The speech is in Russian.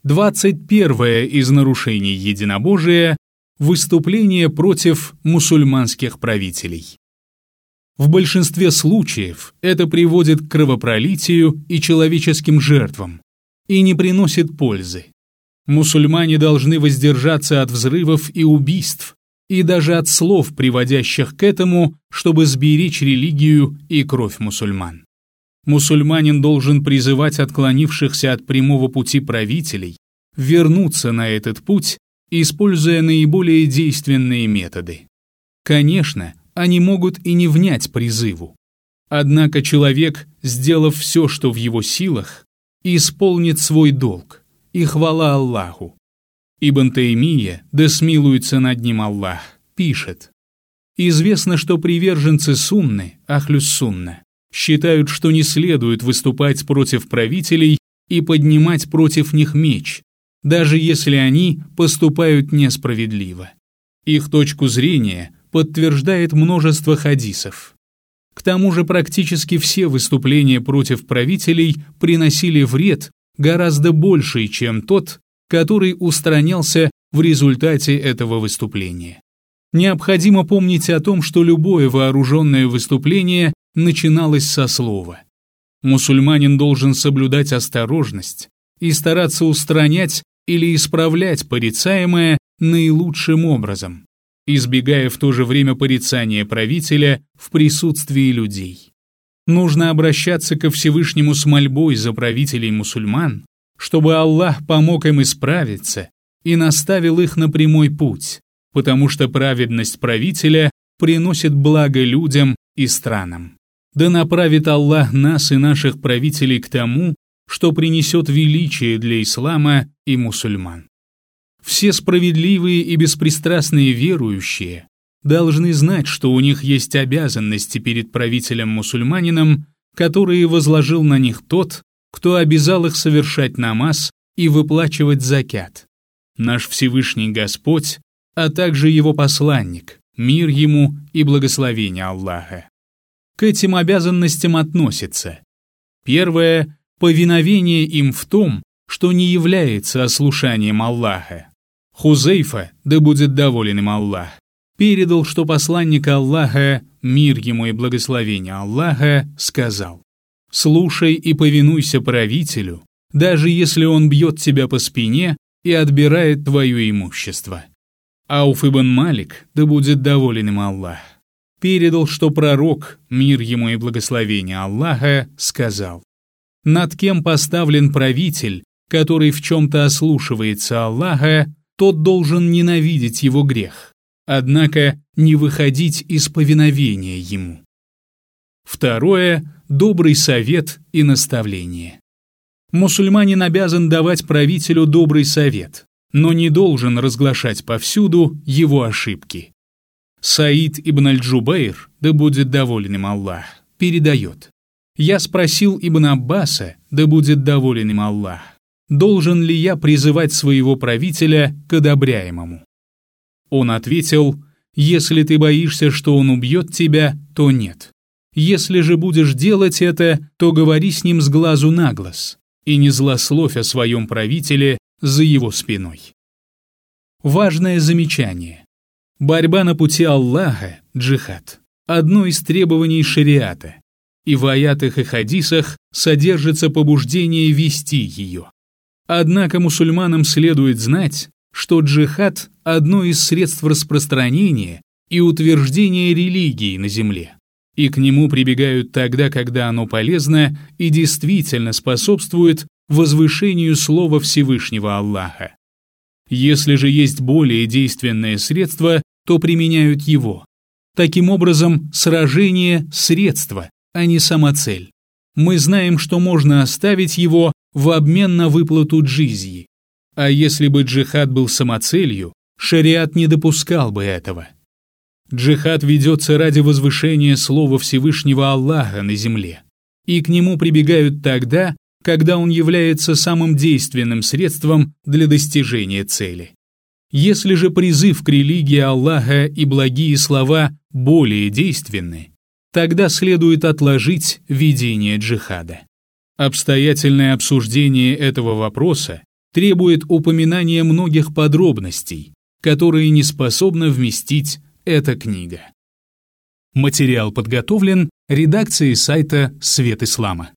21 из нарушений единобожия – выступление против мусульманских правителей. В большинстве случаев это приводит к кровопролитию и человеческим жертвам и не приносит пользы. Мусульмане должны воздержаться от взрывов и убийств, и даже от слов, приводящих к этому, чтобы сберечь религию и кровь мусульман. Мусульманин должен призывать отклонившихся от прямого пути правителей вернуться на этот путь, используя наиболее действенные методы. Конечно, они могут и не внять призыву. Однако человек, сделав все, что в его силах, исполнит свой долг, и хвала Аллаху. Ибн Таймия, да смилуется над ним Аллах, пишет: «Известно, что приверженцы сунны, ахлюс-сунна, считают, что не следует выступать против правителей и поднимать против них меч, даже если они поступают несправедливо. Их точку зрения подтверждает множество хадисов. К тому же практически все выступления против правителей приносили вред гораздо больший, чем тот, который устранялся в результате этого выступления. Необходимо помнить о том, что любое вооруженное выступление начиналось со слова. Мусульманин должен соблюдать осторожность и стараться устранять или исправлять порицаемое наилучшим образом, избегая в то же время порицания правителя в присутствии людей. Нужно обращаться ко Всевышнему с мольбой за правителей мусульман, чтобы Аллах помог им исправиться и наставил их на прямой путь, потому что праведность правителя приносит благо людям и странам. Да направит Аллах нас и наших правителей к тому, что принесет величие для ислама и мусульман. Все справедливые и беспристрастные верующие должны знать, что у них есть обязанности перед правителем-мусульманином, которые возложил на них тот, кто обязал их совершать намаз и выплачивать закят. Наш Всевышний Господь, а также его посланник, мир ему и благословение Аллаха. К этим обязанностям относится: первое – повиновение им в том, что не является ослушанием Аллаха. Хузейфа, да будет доволен им Аллах, передал, что посланник Аллаха, мир ему и благословение Аллаха, сказал: «Слушай и повинуйся правителю, даже если он бьет тебя по спине и отбирает твое имущество». Ауф ибн Малик, да будет доволен им Аллах, передал, что пророк, мир ему и благословение Аллаха, сказал: «Над кем поставлен правитель, который в чем-то ослушивается Аллаха, тот должен ненавидеть его грех, однако не выходить из повиновения ему». Второе – добрый совет и наставление. Мусульманин обязан давать правителю добрый совет, но не должен разглашать повсюду его ошибки. Саид ибн аль-Джубайр, да будет доволен им Аллах, передает: «Я спросил Ибн Аббаса, да будет доволен им Аллах, должен ли я призывать своего правителя к одобряемому?» Он ответил: «Если ты боишься, что он убьет тебя, то нет. Если же будешь делать это, то говори с ним с глазу на глаз и не злословь о своем правителе за его спиной». Важное замечание. Борьба на пути Аллаха, джихад, одно из требований шариата, и в аятах и хадисах содержится побуждение вести ее. Однако мусульманам следует знать, что джихад – одно из средств распространения и утверждения религии на земле, и к нему прибегают тогда, когда оно полезно и действительно способствует возвышению слова Всевышнего Аллаха. Если же есть более действенное средство, то применяют его. Таким образом, сражение – средство, а не сама цель. Мы знаем, что можно оставить его в обмен на выплату джизьи. А если бы джихад был самоцелью, шариат не допускал бы этого. Джихад ведется ради возвышения слова Всевышнего Аллаха на земле, и к нему прибегают тогда, когда он является самым действенным средством для достижения цели. Если же призыв к религии Аллаха и благие слова более действенны, тогда следует отложить ведение джихада. Обстоятельное обсуждение этого вопроса требует упоминания многих подробностей, которые не способна вместить эта книга. Материал подготовлен редакцией сайта «Свет Ислама».